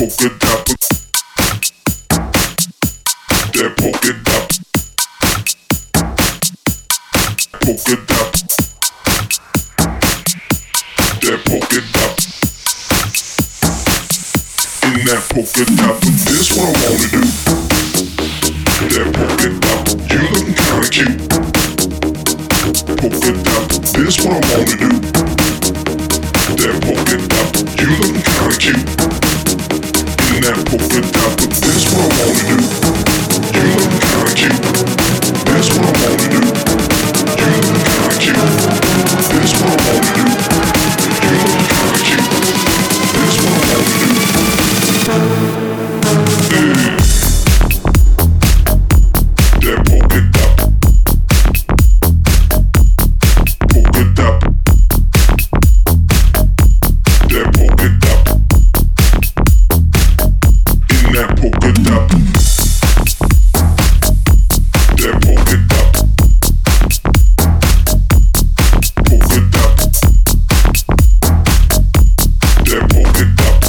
polka dot, that polka dot, polka dot, that polka dot. In that polka dot, this what I wanna do. That polka dot, you looking kinda cute. Polka dot, this what I wanna do. That polka dot, you looking kinda cute. In that polka dot, this what I wanna do. You looking kinda cute. This what I wanna do. You looking kinda cute. This what I wanna do. You looking kinda cute. This what I wanna do. That polka dot, polka dot, that polka dot, in that polka dot, that polka dot, polka dot, that polka dot,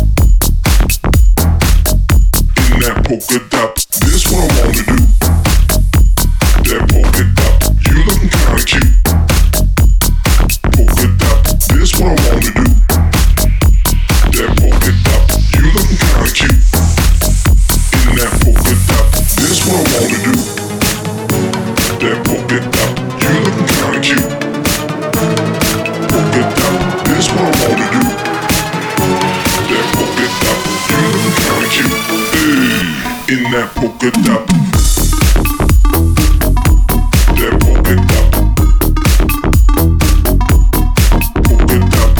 in that polka dot, this what I wanna do. That polka dot, you looking kinda cute. Polka dot, this what I wanna do. That polka dot, you looking kinda cute. In that polka dot, this what I wanna do. That polka dot, you looking kinda cute. Polka dot, this what I wanna do. That polka dot, you looking kinda cute. Hey, in that polka dot. That polka dot, polka dot,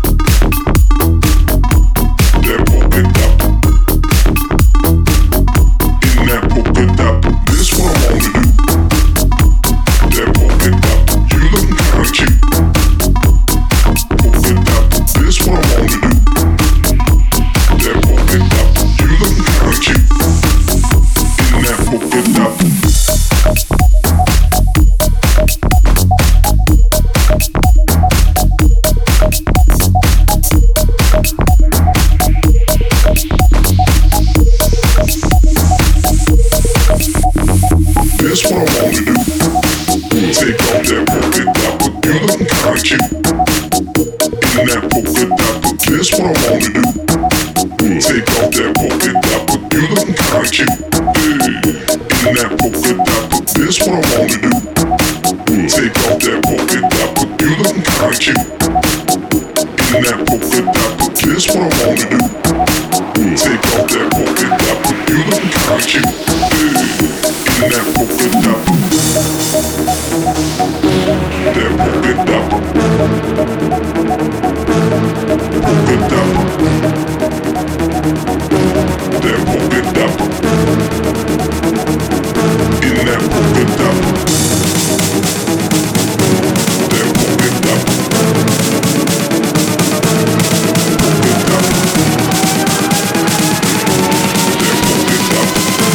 that polka dot, in that polka dot, this what I wanna do. That polka dot, you looking kinda cute. Polka dot, this what I wanna do. That polka dot, you looking kinda cute. In that polka dot. This what I wanna do. Take off that polka dot, but you looking kinda cute. In that polka dot, this what I wanna do. Take off that polka dot, but you looking kinda cute. In that polka dot, this what I wanna do. Take off that polka dot, but you looking kinda cute. In that polka dot, this what I wanna do. Take off that polka dot, but you looking kinda cute. In that polka dot, that polka dot, polka dot, that polka dot, in that polka dot, that polka dot, polka dot, that polka dot.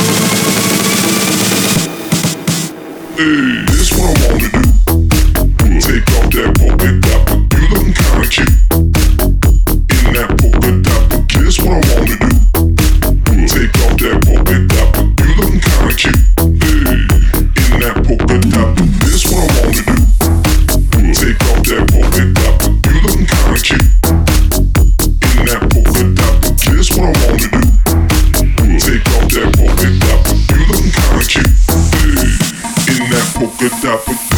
Hey, this what I wanna do. Take off that polka dot, but you looking kinda cute. In that polka dot, but this what I wanna do. Take off that polka dot, but you looking kinda cute. Hey, in that polka dot, but this what I wanna do. Take off that polka dot, but you looking kinda cute. In that polka dot, but this what I wanna do. Take off that polka dot, but you looking kinda cute. Hey, in that polka dot, but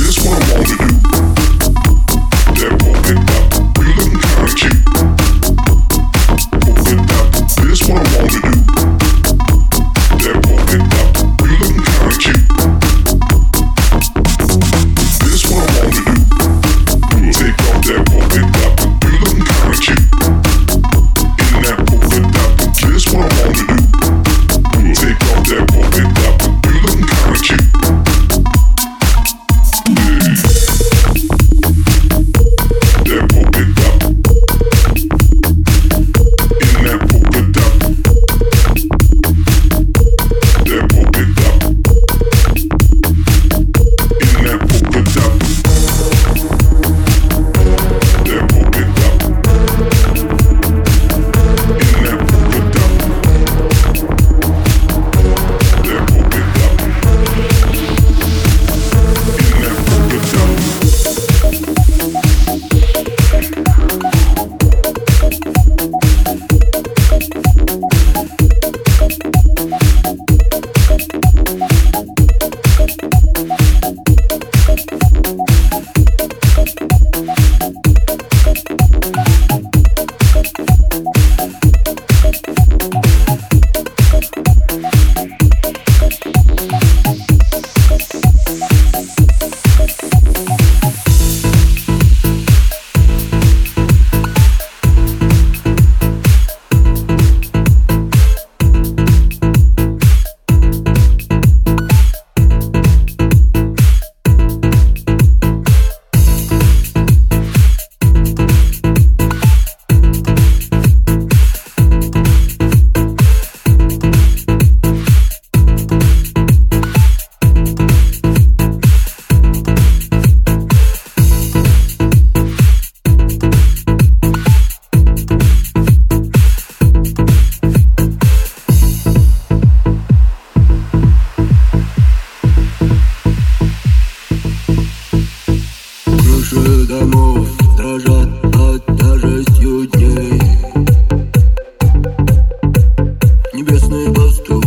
Небесный пастух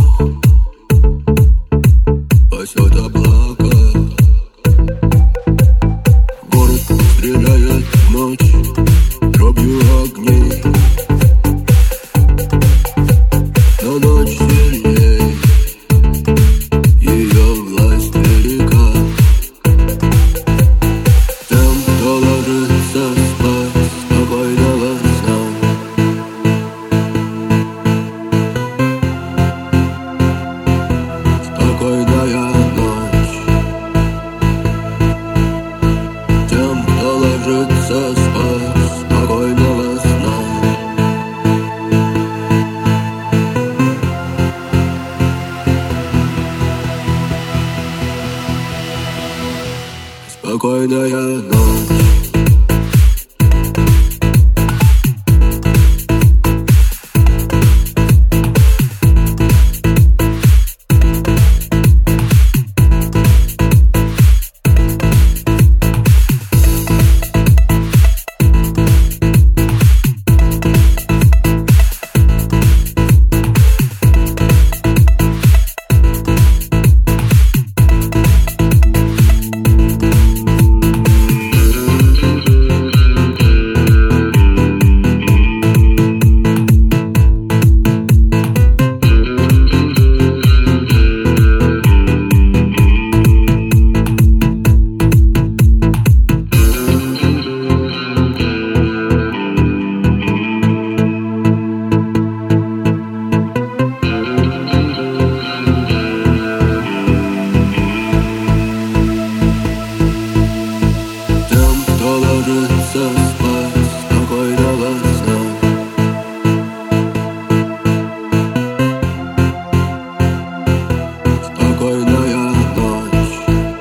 пасет облака. Город стреляет в ночь дробью огней, но ночь сильней, ее власть велика. Тем, кто ложится спать, спокойного сна. Спокойная ночь. Тем, кто ложится спать, спокойного сна. Спокойная ночь. Ложится спать, спокойного сна. Спокойная ночь.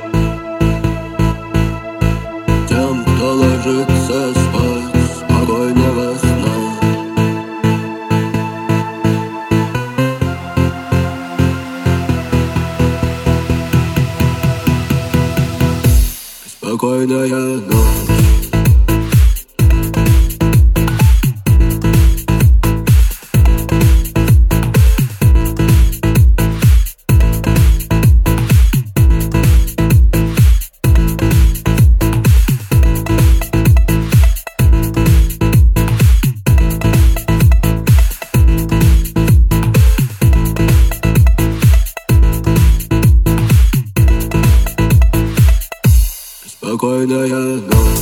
Тем, кто ложится спать, спокойного сна. Спокойная ночь. Спокойная ночь.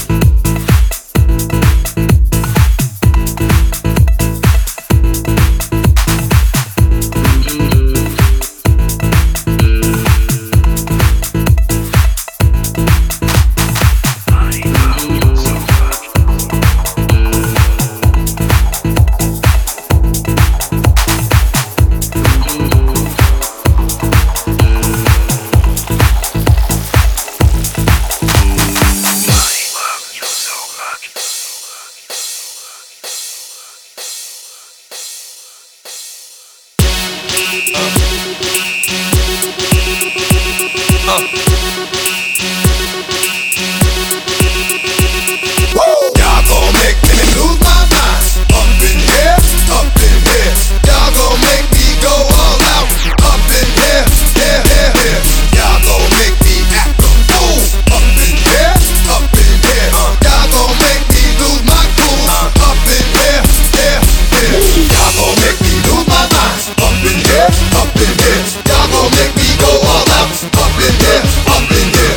Y'all gon' make me lose my mind. Up in here, up in here. Y'all gon' make me go all out. Up in here, here, here, here. Y'all gon' make me act a fool. Up in here, up in here. Y'all gon' make me lose my cool. Up in here, here, here. Y'all gon' make me lose my mind. Up in here, up in here. Y'all gon' make me go all out. Up in here, up in here.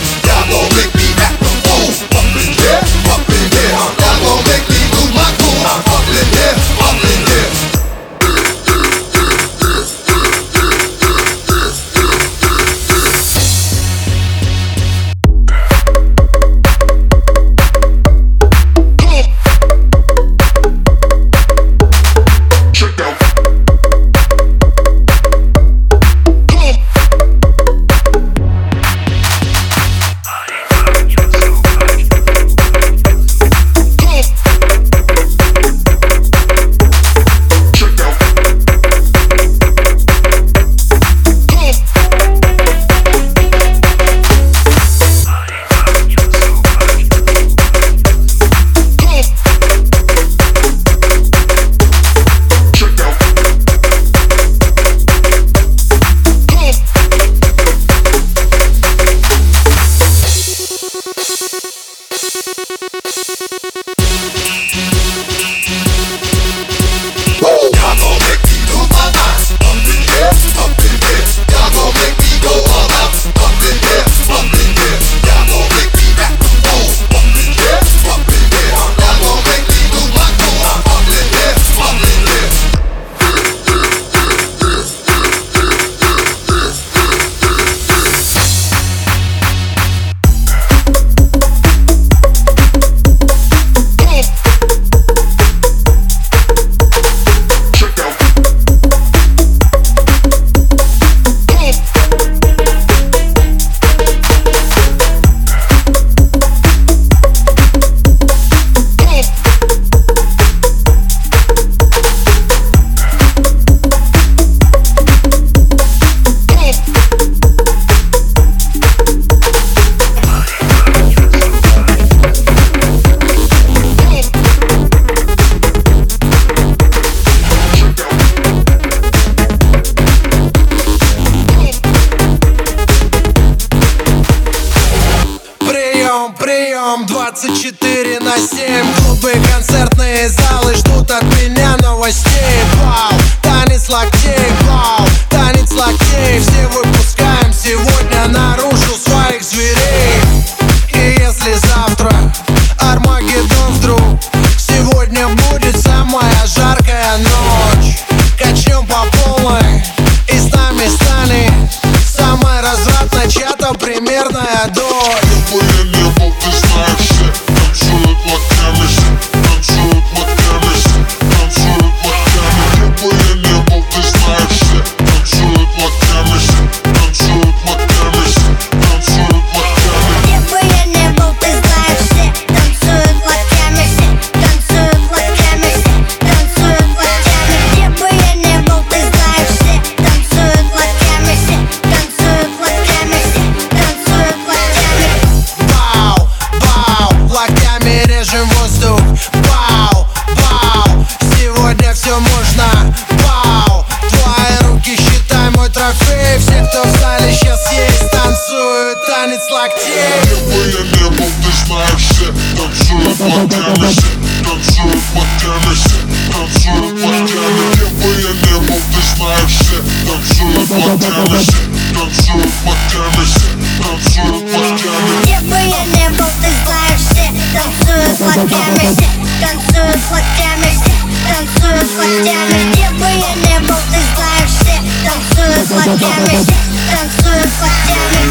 днем 24/7. Клубы, концертные залы ждут от меня новостей. Вау, танец локтей, вау, танец локтей. Все выпускаем сегодня наружу своих зверей. И если завтра Армагеддон вдруг, сегодня будет самая жаркая ночь. Качнем по полной и с нами станет самая развратная чья-то примерная дочь. Где бы я не был, ты знаешь, все танцуют локтями, все танцуют локтями, все танцуют локтями. Где бы я не был, ты знаешь, все танцуют локтями, все танцуют локтями, все танцуют локтями. Где бы я не был, ты знаешь, все танцуют локтями, все танцуют локтями, все танцуют локтями. Где бы я не был, ты знаешь, все танцуют локтями, все танцуют локтями, все танцуют локтями. Вау, вау, локтями режем воздух. Вау, вау, сегодня все можно. Вау, твои руки считай мой трофей. Все, кто в зале сейчас есть, танцуют танец локтей. Где бы я не был, ты знаешь, все танцуют локтями, все танцуют локтями, все танцуют локтями. Где бы я не был, ты знаешь, все танцуют локтями, все танцуют локтями, все танцуют локтями. Где бы я не был, ты знаешь, все танцуют локтями, все танцуют локтями, все танцуют локтями. Где бы я не был, ты знаешь, все танцуют локтями, все танцуют локтями.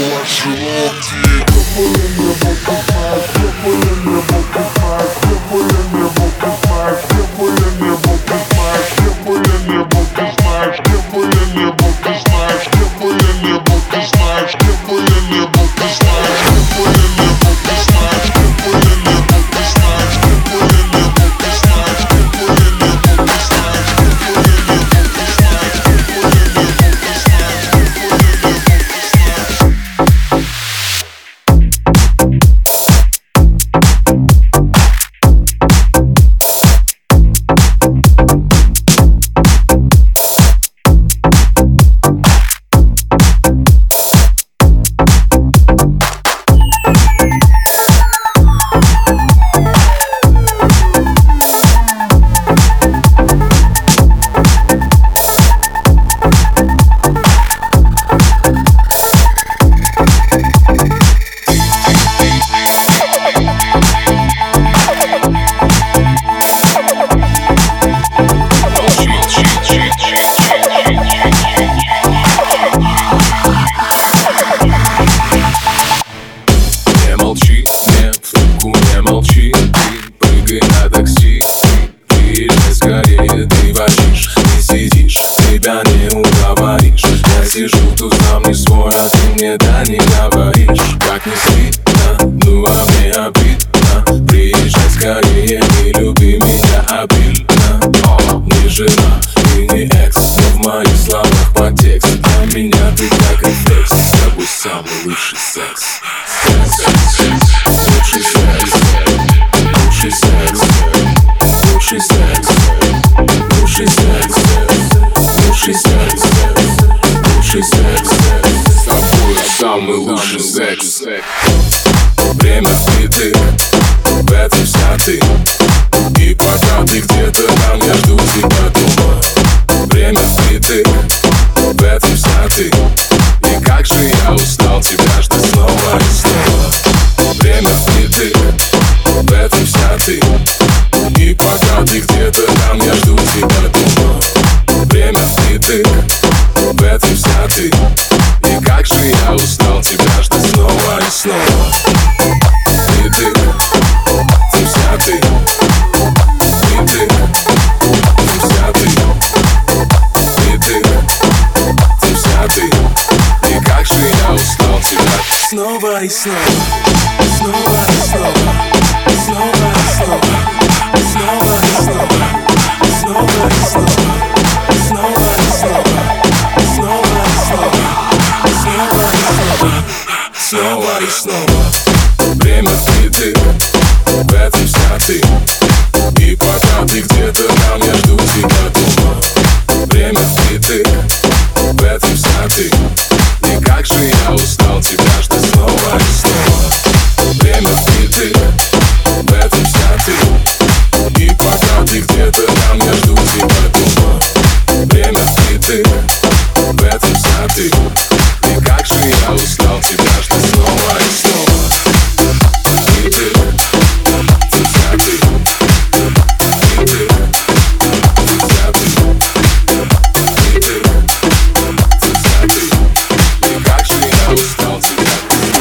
Сижу тут сам не свой, а ты мне да не говоришь. Как не стыдно, ну а мне обидно. Приезжай скорее, не люби меня обильно. Не жена и не экс, но в моих словах подтекст. Для меня ты как рефлекс, с тобой самый лучший секс. Лучший секс, лучший секс, лучший секс, лучший секс, лучший секс. Лучший секс, с тобой самый лучший секс. Время впритык, в этом вся ты. И пока ты где-то там, я жду тебя дома. Время впритык, в этом вся ты. И как же я устал тебя ждать снова и снова. Время впритык, в этом вся ты. И пока ты где-то там, я жду тебя дома. Время впритык, в этом вся ты. И как же я устал тебя ждать снова и снова. Впритык, ты вся ты. Впритык, ты вся ты. Впритык, ты вся ты. И как же я устал тебя снова и снова. Снова и снова. Снова и снова. Снова и снова. Снова и снова. Снова и снова. Снова и снова. Снова и снова. Снова и снова. Время впритык, в этом вся ты. И пока ты где-то там, я жду тебя дома. Время впритык, в этом вся ты. И как же я устал тебя ждать снова и снова. Время впритык. ты, в этом вся ты. И как же я устал тебя ждать снова и снова. И ты, вся ты. И ты, вся ты. И ты, вся ты. И как же я устал тебя.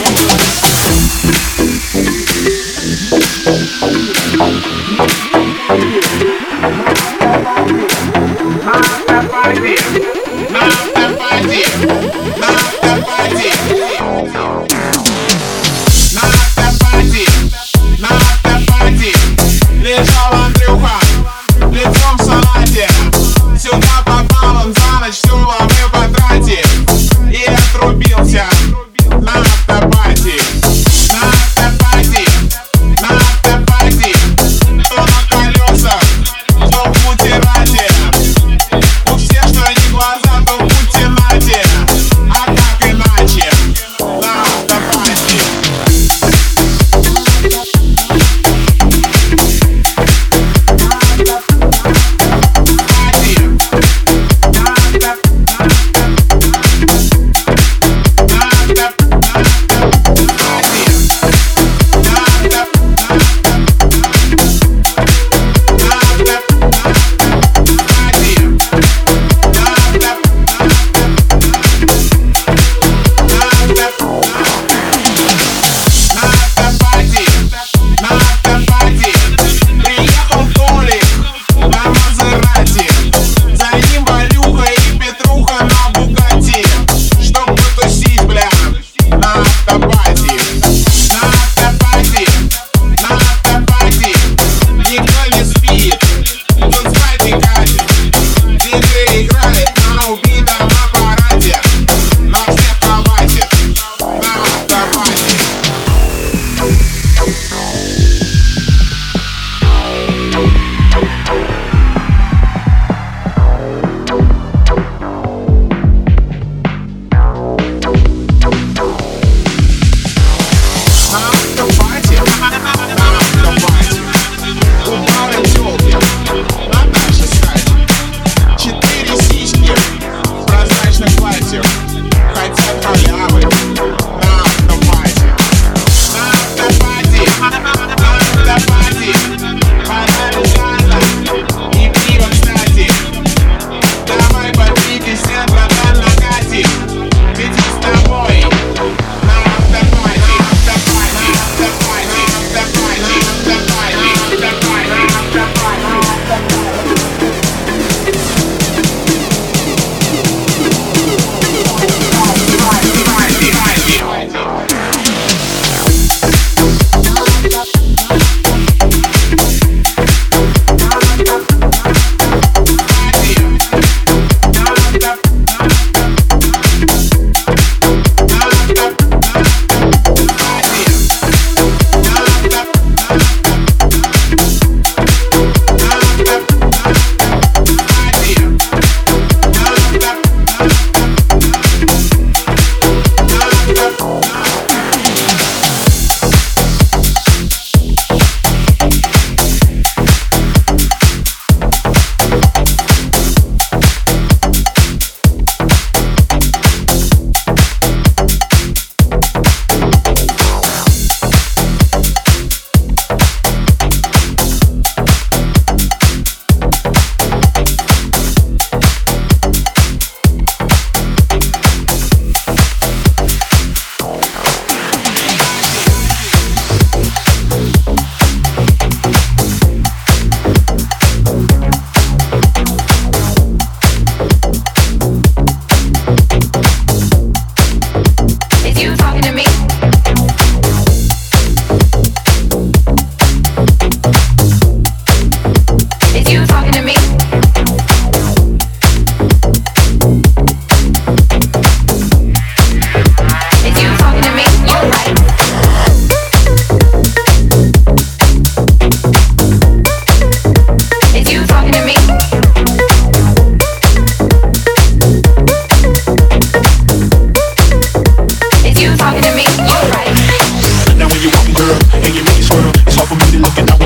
Лежал Андрюха, лицом в салате. Сюда попал он за ночь, всю лавы потратив. И отрубился на автопати. На автопати, на автопати. Кто на колесах, что в мутерате. У всех, что не глаза, то в мутинате. А как иначе? На автопати.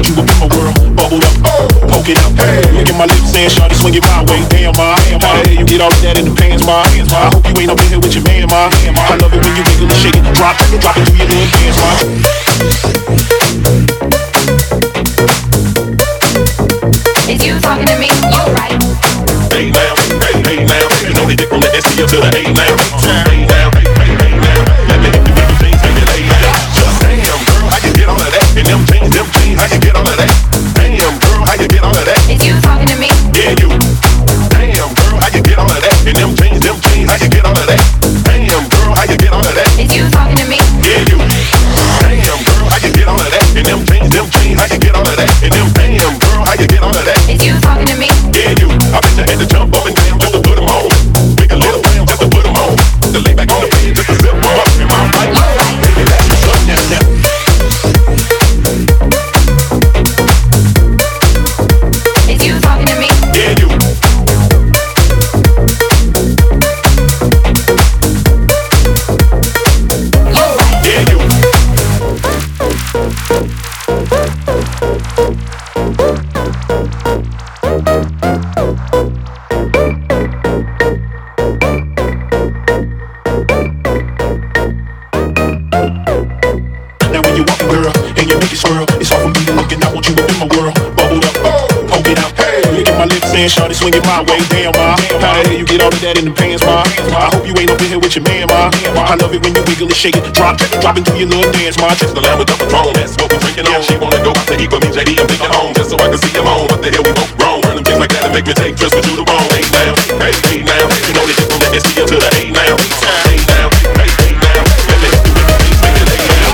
Look at my lips saying, shawty, swing it my way. Damn, tired of you get all of that in the pants, ma. I hope you ain't up in here with your man, ma. I love it when you wiggle and shake it, drop it to your little dance, ma. Is you talking to me? You're right. Hey now, you know they dick from the SC up to the A now. Hey now, let me hit you with the things, make it lay now. Just damn, girl, how you get all of that? And them jeans, how you get all of that? Damn, girl, how you get all of that? Is you talking to me? Yeah, you. Damn, girl, how you get all of that? And them jeans, how you get all of that? Damn, girl, how you get all of that? Is you talking to me? Yeah, you. Damn, girl, how you get all of that? And them jeans, how you get all of that? And them damn, girl, how you get all of that? Is you talking to me? Yeah, you. I bet you had to jump up and down just to put them on. Make a little round just to put them on. To lay back on the bed just to zip them up. Am I right? Baby, that's what's up now. Is you talking to me? Yeah, you. You're right. Yeah, you. Now when you walk, girl, and you make it swirl, it's all for me to look, and I want you up in my world. Bubble up, poke it out, hey. Look at my lips saying, shawty, swing it my way, damn, ma. How the hell you get all of that in the pants, ma? I hope you ain't up in here with your man, ma. I love it when you wiggle and shake it, drop it to your little dance, ma. Just the lamb with the Patron, that's what we drinking on. She wanna go out to eat with me, JD, I'm thinking home, just so I can see him on. What the hell we both wrong? Burn them things like that and make me take trips with you the wrong. Hey now, hey now, you know they just gon' let me see you to the hey now. Hey now, hey now, let me hit you with the things, make it lay down.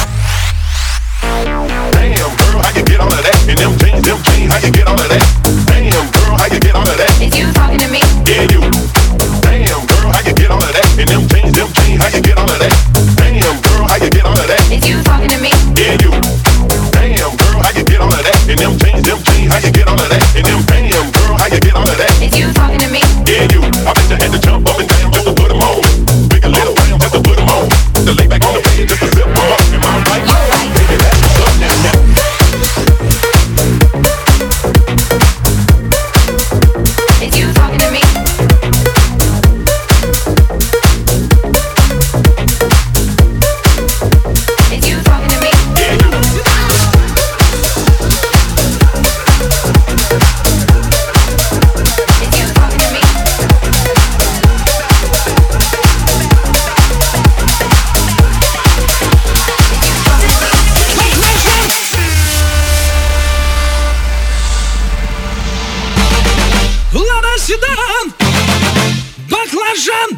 Damn, girl, how you get all of that? And them jeans, how you get all of that? Damn, girl, how you get all of that? Is you talking to me? Yeah, you. Damn, girl, how you get all of that? And them jeans, how you get all of that? Damn, girl, how you get all of that? Is you talking to me? Yeah, you. Damn, girl, how you get all of that? And them jeans, how you get all of that? And them damn, girl, how you get all of that? Is you talking to me? Yeah, you. I bet you had to jump up and down just to put them on. Make a little round just to put them on. To lay back on the bed just to zip them up. Am I right? Baby, that's what's up now. Is you talking to me? Is you talking to me? Yeah, you. Is you talking to me? Лада седан, баклажан.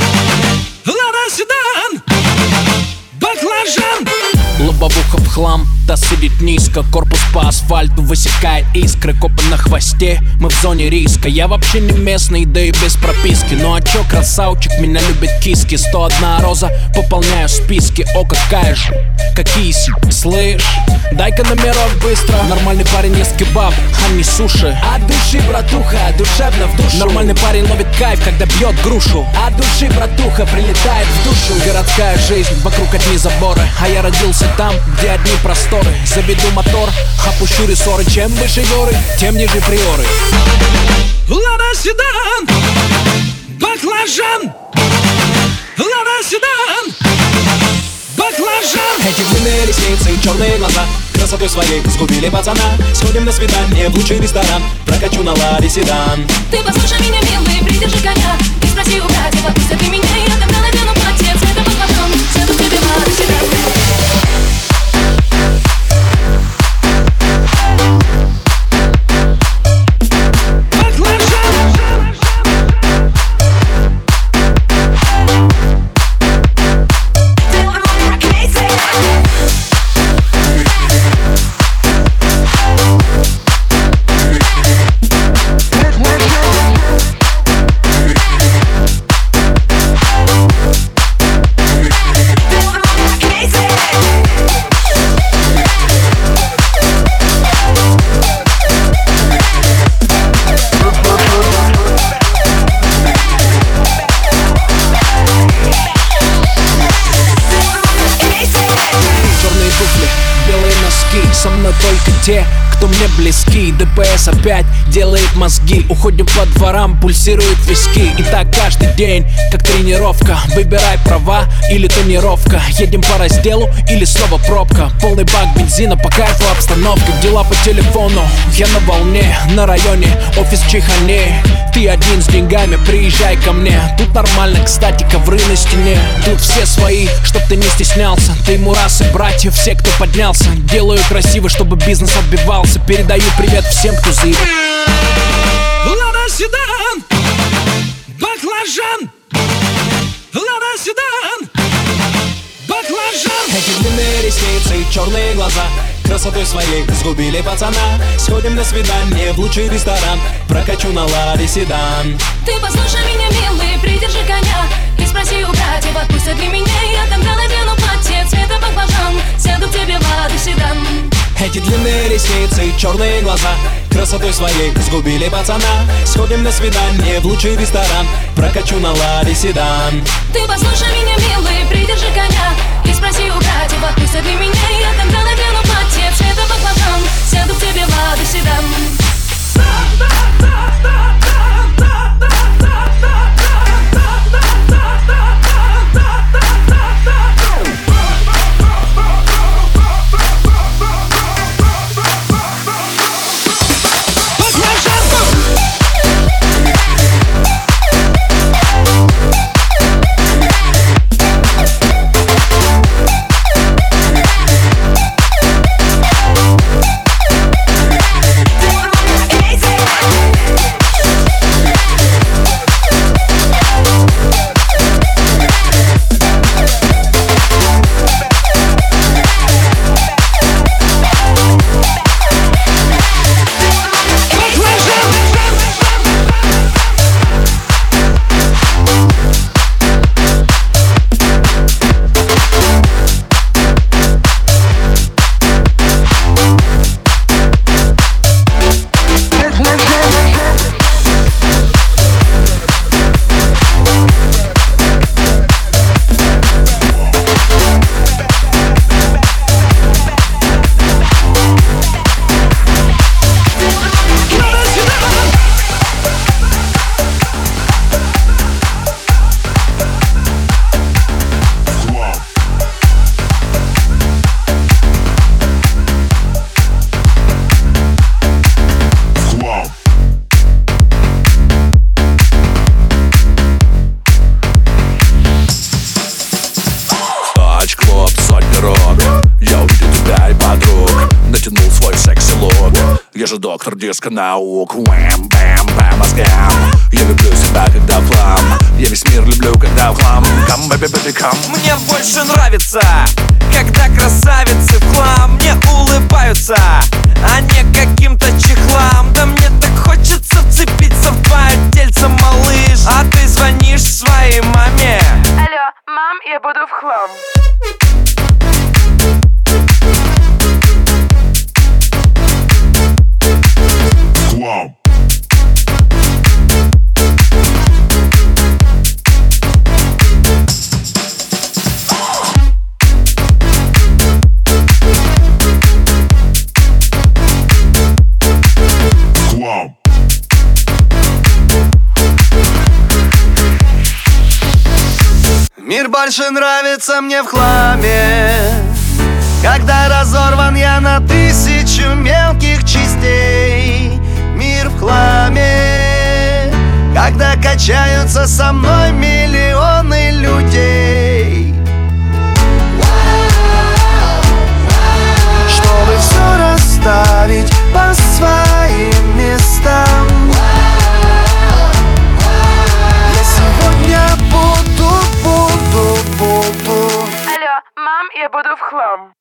Лада седан, баклажан. Лобовуха в хлам, та сидит низко. Корпус по асфальту высекает искры. Копы на хвосте, мы в зоне риска. Я вообще не местный, да и без прописки. Ну а чё, красавчик, меня любит киски. 101 роза, пополняю списки. О, какая же, какие слышь, дай-ка номерок быстро. Нормальный парень ест кебаб, а не суши. От души, братуха, душевно в душу. Нормальный парень ловит кайф, когда бьет грушу. От души, братуха, прилетает в душу. Городская жизнь, вокруг одни заборы. А я родился там, где одни просторы. Заведу мотор, опущу рессоры. Чем выше горы, тем ниже приоры. Лада седан, баклажан. Лада седан, баклажан. Эти длинные ресницы, черные глаза красотой своей сгубили пацана. Сходим на свидание в лучший ресторан. Прокачу на ладе седан. Ты послушай меня, милый, придержи коня. И спроси у братьев, отпустят ли меня. Я тогда надену платье, цвета баклажан. Сяду к тебе в Лада седан. Со мной только те, кто мне близки. ДПС опять делает мозги. Уходим по дворам, пульсируют виски. И так каждый день, как тренировка. Выбирай права или тонировка. Едем по разделу или снова пробка. Полный бак бензина, по кайфу обстановка. Дела по телефону, я на волне. На районе, офис чихане. Ты один с деньгами, приезжай ко мне. Тут нормально, кстати, ковры на стене. Тут все свои, чтоб ты не стеснялся. Ты мурасы, братья, все, кто поднялся. Делаю красиво, чтобы бизнес отбивался. Передаю привет всем, кто заебал. Лада седан, баклажан. Лада седан, баклажан. Эти длинные ресницы, черные глаза красотой своей сгубили пацана. Сходим на свидание в лучший ресторан. Прокачу на Ладе седан. Ты послушай меня, милый, придержи коня и спроси у братьев, отпустят ли меня. Я тогда надену платье цвета баклажан. Сяду к тебе в Ладу седан. Эти длинные ресницы, черные глаза красотой своей сгубили пацана. Сходим на свидание в лучший ресторан. Прокачу на Ладе седан. Ты послушай меня, милый, придержи коня и спроси у братьев, отпустят ли меня. Я тогда надену платье цвета баклажан. Сяду к тебе в Ладу седан. Я же доктор диска наук. Вэм, бэм, по мозгам. Я люблю себя, когда в хлам. Я весь мир люблю, когда в хлам. Come, baby, baby, come. Мне больше нравится, когда красавицы в хлам мне улыбаются, а не каким-то чехлам. Да мне так хочется вцепиться в твое тельце, малыш. А ты звонишь своей маме: алло, мам, я буду в хлам. Wow. Wow. Мир больше нравится мне в хламе, когда разорван я на тысячу мелких частей. Мир в хламе, когда качаются со мной миллионы людей. Чтобы все расставить по своим местам, я сегодня буду. Алло, мам, я буду в хлам.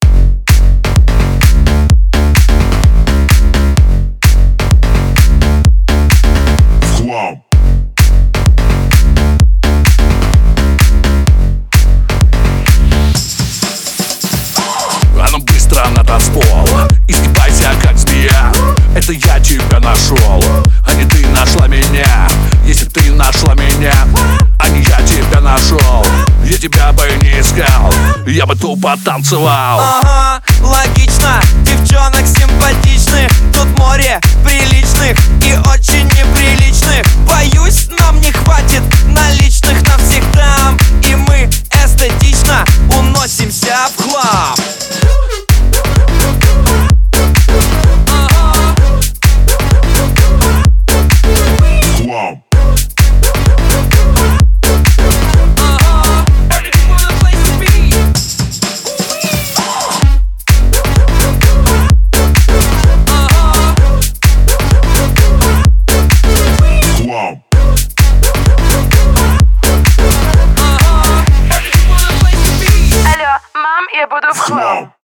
Wow. А ну быстро на танцпол, изгибайся как змея. Это я тебя нашел, а не ты нашла меня. Если б ты нашла меня, а не я тебя нашел, я тебя бы не искал, я бы тупо танцевал. Ага, логично, девчонок симпатичных тут море приличных и очень неприличных. Боюсь, нам не хватит наличных на всех там, и мы эстетично уносимся в хлам. Хлам. Хлам. Алло, мам, я буду в хлам.